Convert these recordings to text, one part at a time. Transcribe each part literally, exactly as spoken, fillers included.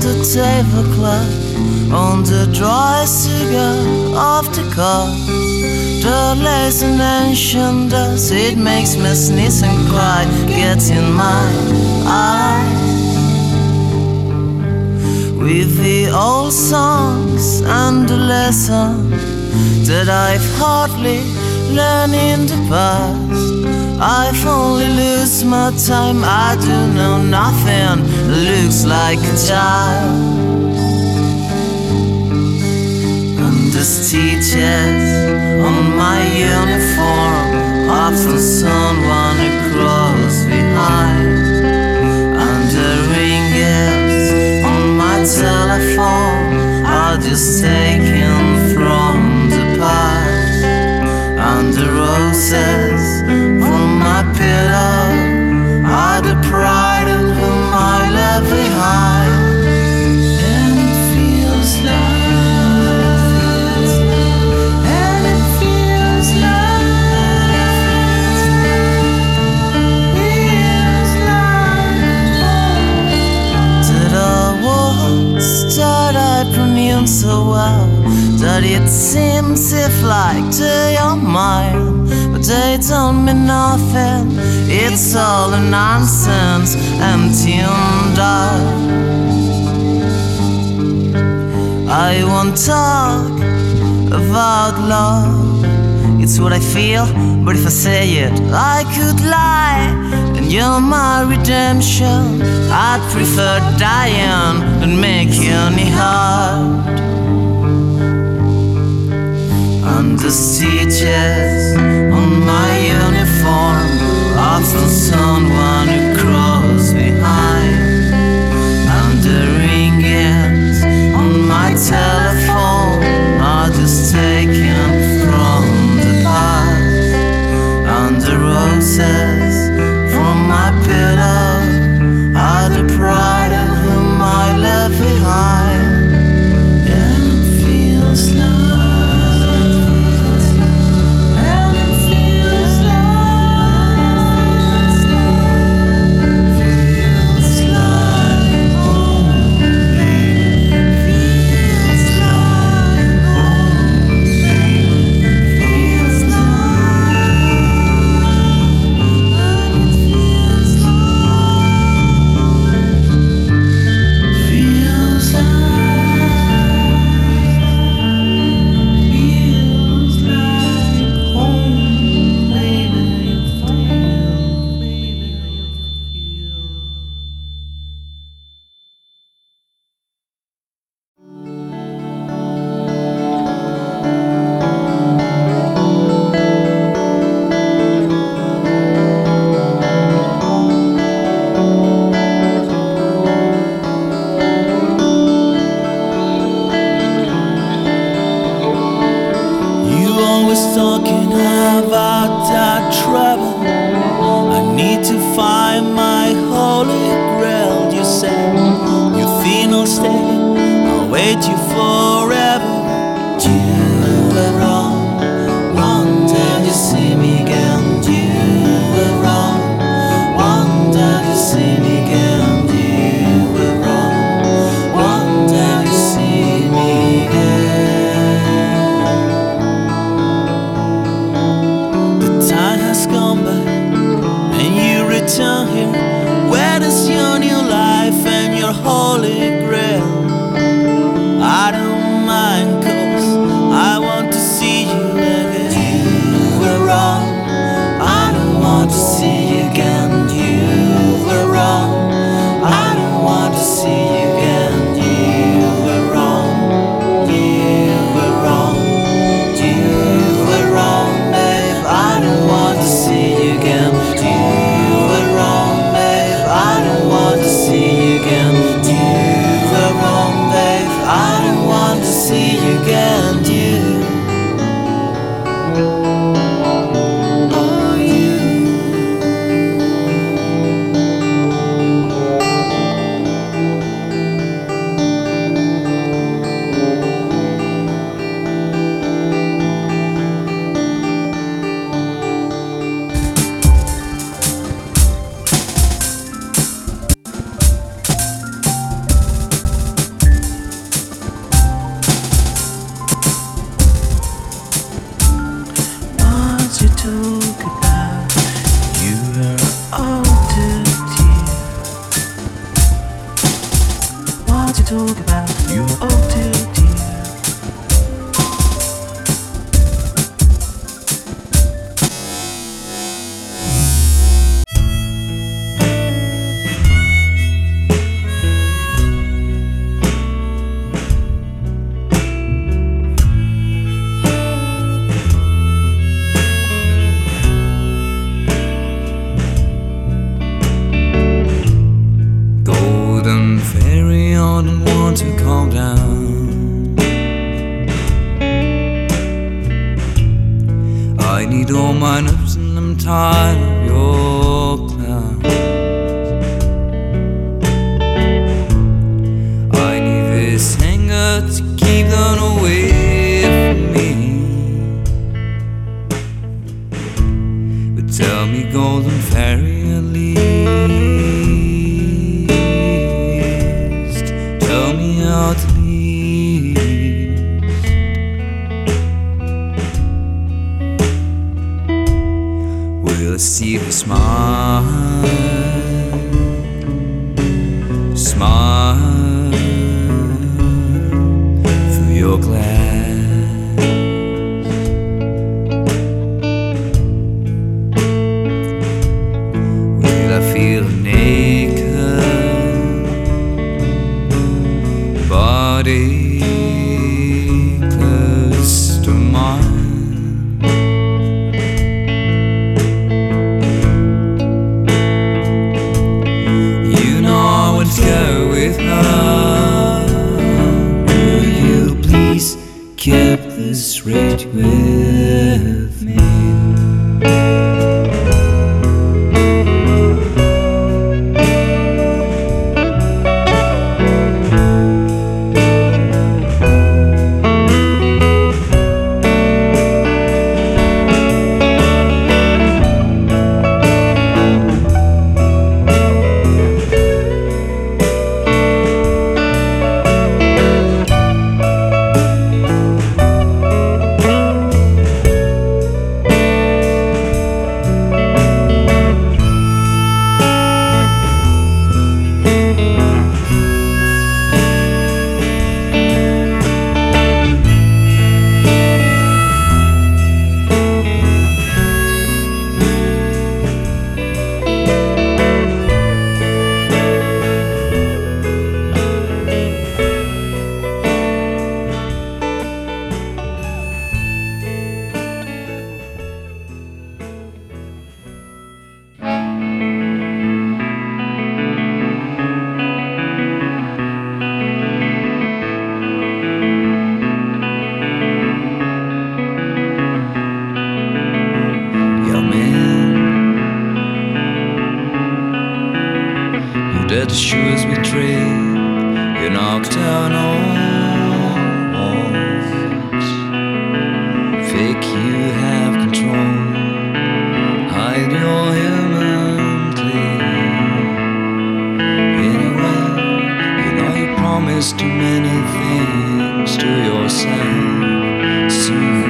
the tablecloth, on the dry cigar of the car. The lace and ancient dust, it makes me sneeze and cry, gets in my eyes. With the old songs and the lessons that I've hardly learned in the past, I've only lost my time. I do know nothing, looks like a child. And the stitches on my uniform, often someone across behind. And the ringers on my telephone are just taken from the past. And the roses from my pillow are the pride in whom I left behind. And it feels like, and it feels like, feels like that our words that I pronounce so well, that it seems if like to your mind, but they don't mean nothing. It's all a nonsense and tuned up. I won't talk about love, it's what I feel, but if I say it I could lie. And you're my redemption, I'd prefer dying than making it hard. And the stitches on my uniform, often someone who crossed behind. And the ringings on my telephone are just taken from the past. And the roses from my pillow are the pride in whom I left behind. And it feels like, talking about that trouble. I need to find my holy grail. You say you think I'll stay, I'll wait you forever. You were wrong, one day you see me again. You were wrong, one day you see me again. You were wrong, one day you see me again. Gone by, and you return here. Where is your new life and your holy grail? I don't I need all my nerves and I'm tired of your clowns. I need this anger to keep them away from me. But tell me, golden fairy, at least tell me at least we'll see her smile, smile through your glass. Will I feel naked body close to mine? Go with her. Will you please keep this rage with me? That shoes we trade, you knocked down all walls. Fake you have control, hide your human clay. Anyway, you know you promised too many things to yourself. Soon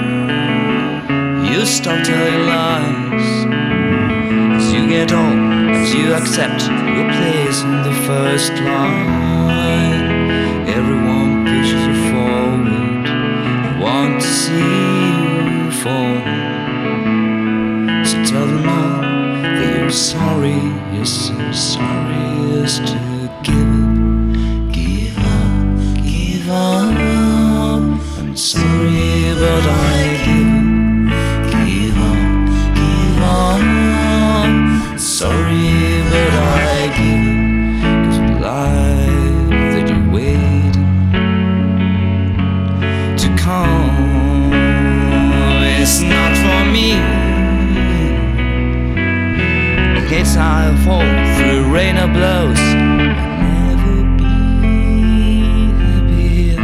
you stop telling lies as you get old, as you accept your place in the first line. Everyone pushes you forward, they want to see you fall. So tell them all that you're sorry, you're so sorry as to give up, give up, give up. I'm sorry, but I give up, give up, give up. Sorry, but I give up, 'cause the life that you waited to come is not for me. In case I fall through rain or blows, I'll never be happier.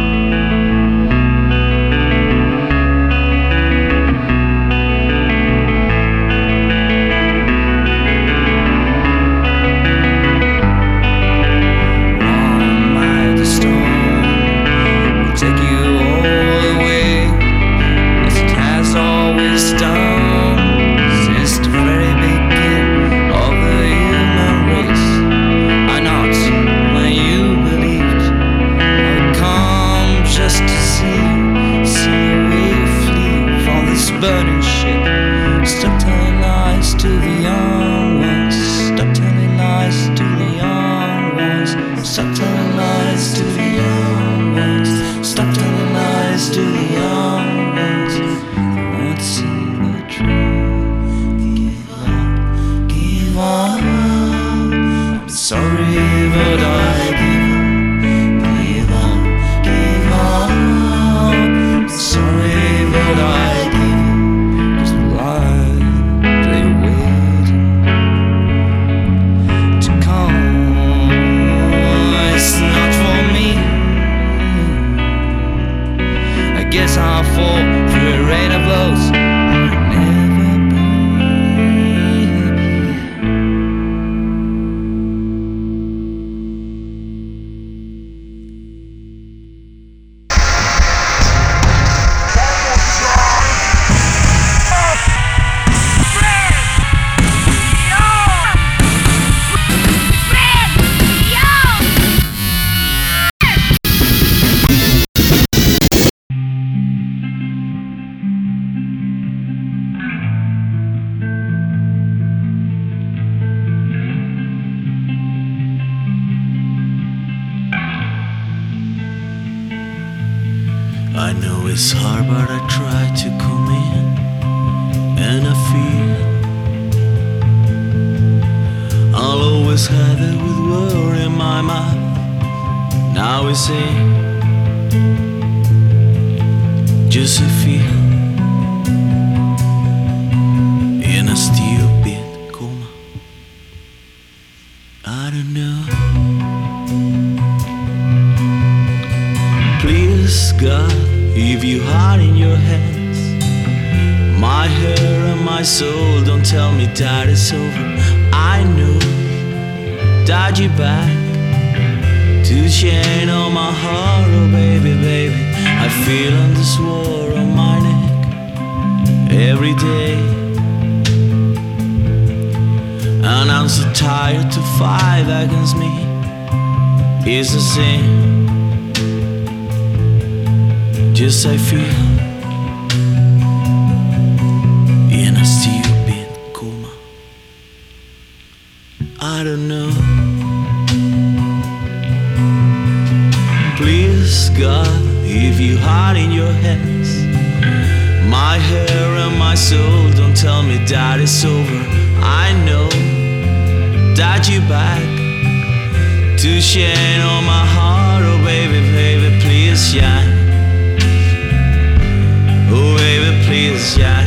Burning ship. Stop telling lies to the young ones. Stop telling lies to the young ones. Stop telling lies to the young ones. Stop telling lies to the young ones. They want to see the truth. Give up, give up. I'm sorry, but I give up. Give up, give up. I'm sorry, but I give up. Guess I'll fall through a rain of blows. I know it's hard, but I try to come in, and I feel I'll always have it with worry in my mind. Now it's in just a feel in a stupid coma. I don't know. Please God, if you heart in your hands, my hair and my soul, don't tell me that it's over. I know that you're back to chain on my heart, oh baby, baby. I feel on this war on my neck every day, and I'm so tired to fight against me. It's the same. Just I feel in a stupid coma. I don't know. Please God, if you heart in your hands, my hair and my soul, don't tell me that it's over. I know that you're back to shine on my heart, oh baby, baby, please shine. Oh baby, please shine.